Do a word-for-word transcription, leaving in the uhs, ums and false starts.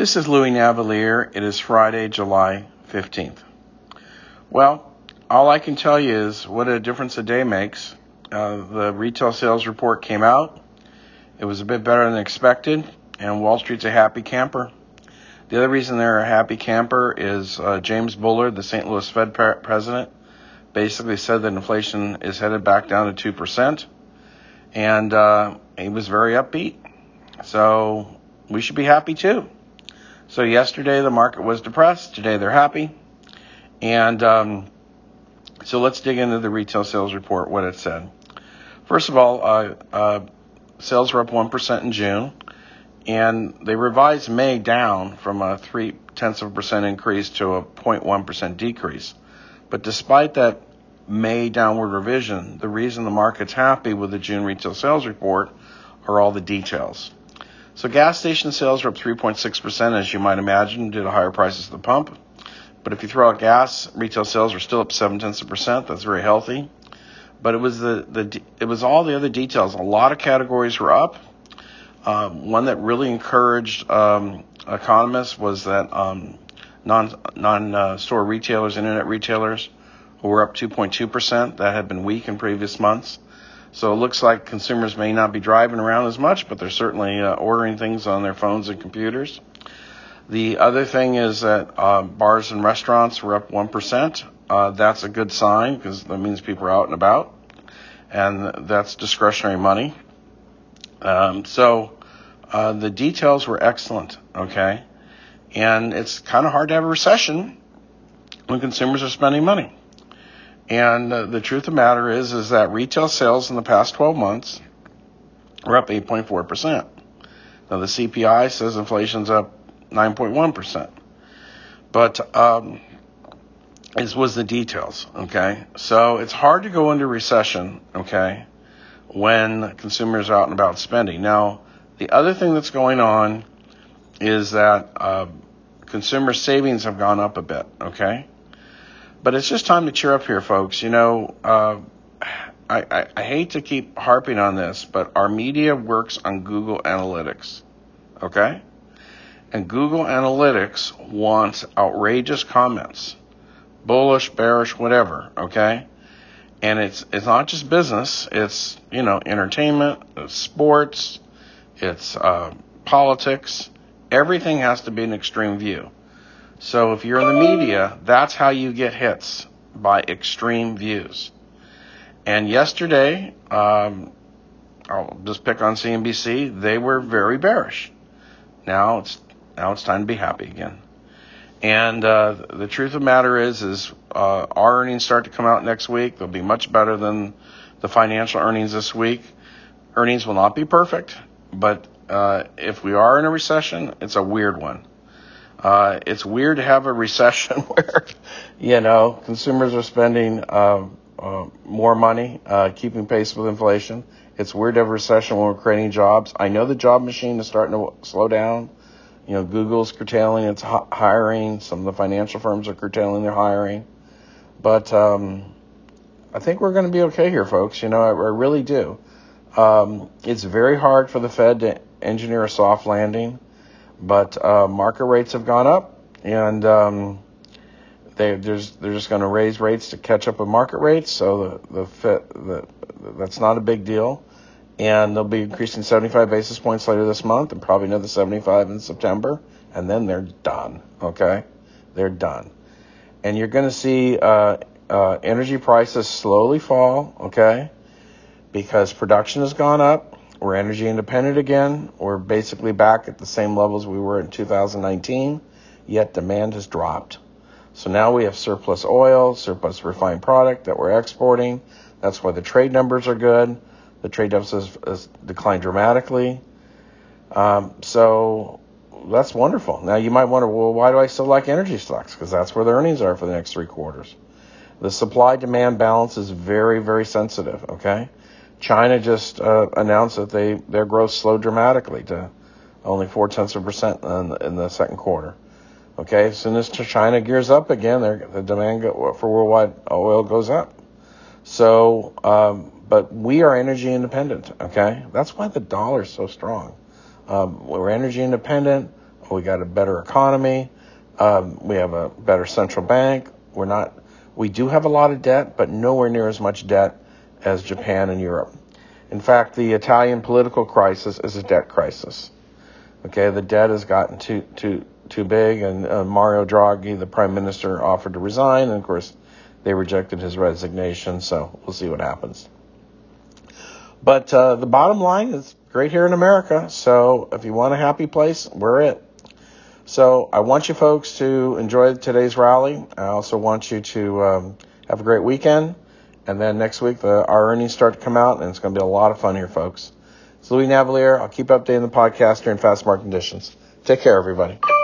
This is Louis Navalier. It is Friday, July fifteenth. Well, all I can tell you is what a difference a day makes. Uh, the retail sales report came out. It was a bit better than expected, and Wall Street's a happy camper. The other reason they're a happy camper is uh, James Bullard, the Saint Louis Fed pre- president, basically said that inflation is headed back down to two percent, and uh, he was very upbeat. So we should be happy too. So yesterday the market was depressed. Today they're happy. And um, so let's dig into the retail sales report, what it said. First of all, uh, uh, sales were up one percent in June, and they revised May down from a three-tenths of a percent increase to a zero point one percent decrease. But despite that May downward revision, the reason the market's happy with the June retail sales report are all the details. So gas station sales are up three point six percent, as you might imagine, due to higher prices at the pump. But if you throw out gas, retail sales are still up seven-tenths of a percent. That's very healthy. But it was the, the it was all the other details. A lot of categories were up. Um, one that really encouraged um, economists was that um, non non uh, store retailers, internet retailers, who were up two point two percent. That had been weak in previous months. So it looks like consumers may not be driving around as much, but they're certainly uh, ordering things on their phones and computers. The other thing is that uh, bars and restaurants were up one percent. Uh, that's a good sign because that means people are out and about, and that's discretionary money. Um, so uh, the details were excellent, okay? And it's kind of hard to have a recession when consumers are spending money. And uh, the truth of the matter is, is that retail sales in the past twelve months are up eight point four percent. Now the C P I says inflation's up nine point one percent. But um, this was the details, okay? So it's hard to go into recession, okay, when consumers are out and about spending. Now, the other thing that's going on is that uh, consumer savings have gone up a bit, okay? But it's just time to cheer up here, folks. You know, uh, I, I, I hate to keep harping on this, but our media works on Google Analytics, okay? And Google Analytics wants outrageous comments, bullish, bearish, whatever, okay? And it's it's not just business. It's, you know, entertainment, it's sports, it's uh, politics. Everything has to be an extreme view. So if you're in the media, that's how you get hits, by extreme views. And yesterday, um, I'll just pick on C N B C, they were very bearish. Now it's now it's time to be happy again. And uh, the truth of the matter is, is uh, our earnings start to come out next week. They'll be much better than the financial earnings this week. Earnings will not be perfect, but uh, if we are in a recession, it's a weird one. Uh, it's weird to have a recession where, you know, consumers are spending uh, uh, more money, uh, keeping pace with inflation. It's weird to have a recession when we're creating jobs. I know the job machine is starting to slow down. You know, Google's curtailing its hiring. Some of the financial firms are curtailing their hiring. But um, I think we're going to be okay here, folks. You know, I, I really do. Um, it's very hard for the Fed to engineer a soft landing. But uh, market rates have gone up, and um, they, there's, they're just going to raise rates to catch up with market rates. So the, the, Fed, the that's not a big deal. And they'll be increasing seventy-five basis points later this month, and probably another seventy-five in September, and then they're done. Okay, they're done. And you're going to see uh, uh, energy prices slowly fall. Okay, because production has gone up. We're energy independent again. We're basically back at the same levels we were in two thousand nineteen, yet demand has dropped. So now we have surplus oil, surplus refined product that we're exporting. That's why the trade numbers are good. The trade deficit has, has declined dramatically. Um, so that's wonderful. Now you might wonder, well, why do I still like energy stocks? Because that's where the earnings are for the next three quarters. The supply-demand balance is very, very sensitive, okay? China just uh, announced that they their growth slowed dramatically to only four tenths of a percent in the, in the second quarter. Okay, as soon as China gears up again, the demand go, for worldwide oil goes up. So, um, but we are energy independent. Okay, that's why the dollar is so strong. Um, we're energy independent. We got a better economy. Um, we have a better central bank. We're not, we do have a lot of debt, but nowhere near as much debt as Japan and Europe. In fact, the Italian political crisis is a debt crisis. Okay, the debt has gotten too too too big, and uh, Mario Draghi, the prime minister, offered to resign, and of course, they rejected his resignation. So we'll see what happens. But uh, the bottom line is great here in America. So if you want a happy place, we're it. So I want you folks to enjoy today's rally. I also want you to um, have a great weekend. And then next week, the, our earnings start to come out, and it's going to be a lot of fun here, folks. It's Louis Navalier. I'll keep updating the podcast during fast market conditions. Take care, everybody.